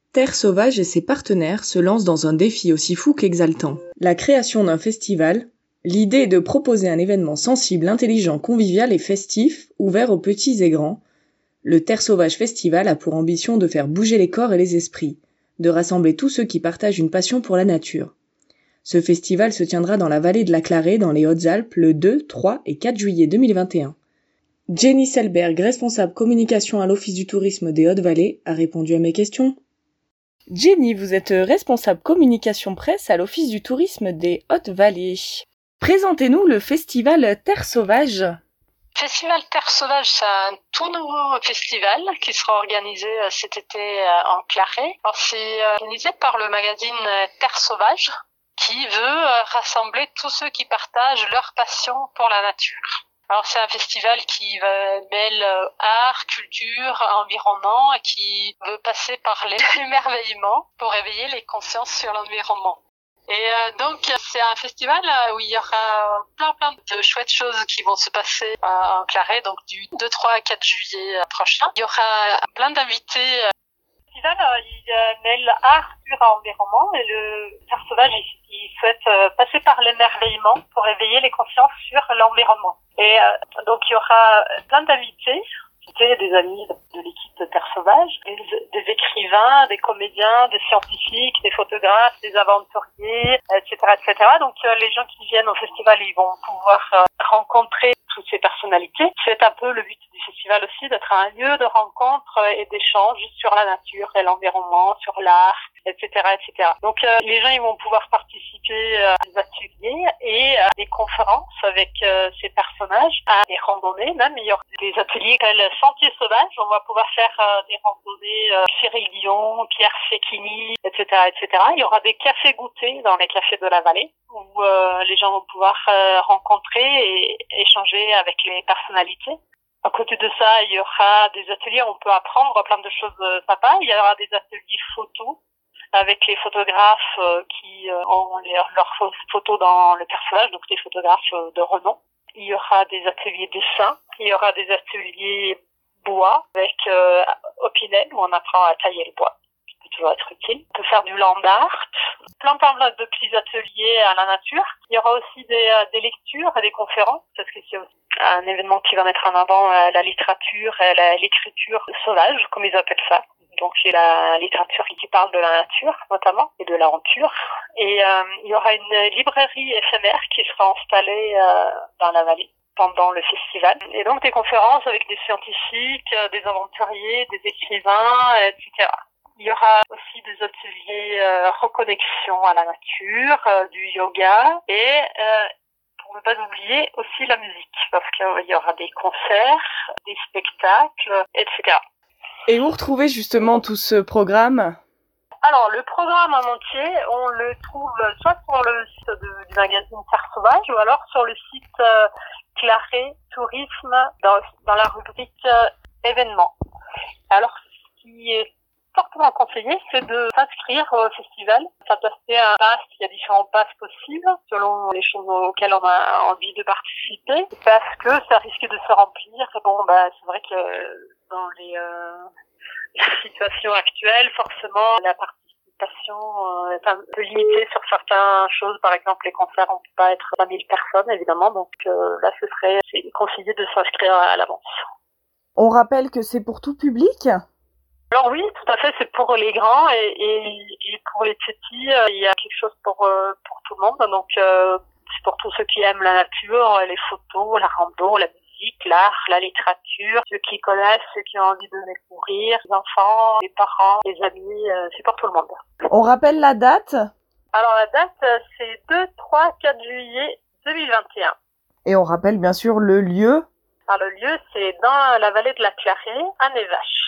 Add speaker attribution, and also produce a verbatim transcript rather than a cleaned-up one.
Speaker 1: Terre Sauvage et ses partenaires se lancent dans un défi aussi fou qu'exaltant. La création d'un festival. L'idée est de proposer un événement sensible, intelligent, convivial et festif, ouvert aux petits et grands. Le Terre Sauvage Festival a pour ambition de faire bouger les corps et les esprits, de rassembler tous ceux qui partagent une passion pour la nature. Ce festival se tiendra dans la vallée de la Clarée, dans les Hautes-Alpes, le deux, trois et quatre juillet deux mille vingt et un. Jenny Selberg, responsable communication à l'Office du tourisme des Hautes-Vallées, a répondu à mes questions. Jenny, vous êtes responsable communication presse à l'Office du tourisme des Hautes-Vallées. Présentez-nous le festival Terre Sauvage.
Speaker 2: Le festival Terre Sauvage, c'est un tout nouveau festival qui sera organisé cet été en Clarée. Alors, c'est organisé par le magazine Terre Sauvage qui veut rassembler tous ceux qui partagent leur passion pour la nature. Alors c'est un festival qui mêle art, culture, environnement et qui veut passer par l'émerveillement pour éveiller les consciences sur l'environnement. Et euh, donc c'est un festival où il y aura plein plein de chouettes choses qui vont se passer euh, en Clarée, donc du deux, trois à quatre juillet prochain. Il y aura plein d'invités. Le festival euh, il euh, mêle art, culture et environnement et le Terre Sauvage il, il souhaite euh, passer par l'émerveillement pour éveiller les consciences sur l'environnement. Et euh, donc il y aura plein d'invités. C'était des amis de l'équipe de Terre Sauvage, des, des écrivains, des comédiens, des scientifiques, des photographes, des aventuriers, et cetera, et cetera. Donc euh, les gens qui viennent au festival, ils vont pouvoir euh, rencontrer toutes ces personnalités. C'est un peu le but du festival aussi, d'être un lieu de rencontre et d'échange sur la nature et l'environnement, sur l'art, et cetera, et cetera. Donc euh, les gens ils vont pouvoir participer à des ateliers et à des conférences avec euh, ces personnages, à des randonnées même. Il y aura des ateliers comme le Sentier Sauvage, on va pouvoir faire euh, des randonnées euh, Cyril Dion, Pierre Fekini, et cetera, et cetera. Il y aura des cafés goûtés dans les cafés de la vallée où euh, les gens vont pouvoir euh, rencontrer et échanger avec les personnalités. À côté de ça, il y aura des ateliers où on peut apprendre plein de choses sympas. Il y aura des ateliers photos avec les photographes euh, qui euh, ont les, leurs photos dans le personnage, donc des photographes euh, de renom. Il y aura des ateliers dessin, il y aura des ateliers bois avec euh, Opinel où on apprend à tailler le bois. Ça peut toujours être utile. On peut faire du land art, plein plein de petits ateliers à la nature. Il y aura aussi des, euh, des lectures et des conférences parce que c'est aussi un événement qui va mettre en avant euh, la littérature et la, l'écriture sauvage, comme ils appellent ça. Donc c'est la littérature qui parle de la nature notamment et de l'aventure. Et euh, il y aura une librairie éphémère qui sera installée euh, dans la vallée pendant le festival. Et donc des conférences avec des scientifiques, des aventuriers, des écrivains, et cetera. Il y aura aussi des ateliers euh, reconnexion à la nature, euh, du yoga et euh, pour ne pas oublier aussi la musique parce qu'il y aura des concerts, des spectacles, et cetera.
Speaker 1: Et où retrouver justement tout ce programme ?
Speaker 2: Alors, le programme en entier, on le trouve soit sur le site de, du magazine Terre Sauvage ou alors sur le site euh, Clarée Tourisme dans, dans la rubrique euh, événements. Alors, ce qui est fortement conseillé, c'est de s'inscrire au festival, s'adapter à un pass. Il y a différents passes possibles selon les choses auxquelles on a envie de participer parce que ça risque de se remplir. Et bon, bah, c'est vrai que dans les euh, la situation actuelle, forcément, la participation euh, est un peu limitée sur certaines choses. Par exemple, les concerts, on peut pas être cinq mille personnes, évidemment. Donc euh, là, ce serait c'est conseillé de s'inscrire à l'avance.
Speaker 1: On rappelle que c'est pour tout public ?
Speaker 2: Alors oui, tout à fait, c'est pour les grands et, et, et pour les petits, euh, il y a quelque chose pour euh, pour tout le monde. Donc euh, c'est pour tous ceux qui aiment la nature, les photos, la rando, la musique, l'art, la littérature, ceux qui connaissent, ceux qui ont envie de découvrir, les enfants, les parents, les amis, euh, c'est pour tout le monde.
Speaker 1: On rappelle la date ?
Speaker 2: Alors la date, c'est deux, trois, quatre juillet deux mille vingt et un.
Speaker 1: Et on rappelle bien sûr le lieu ?
Speaker 2: Alors le lieu, c'est dans la vallée de la Clarée, à Névache.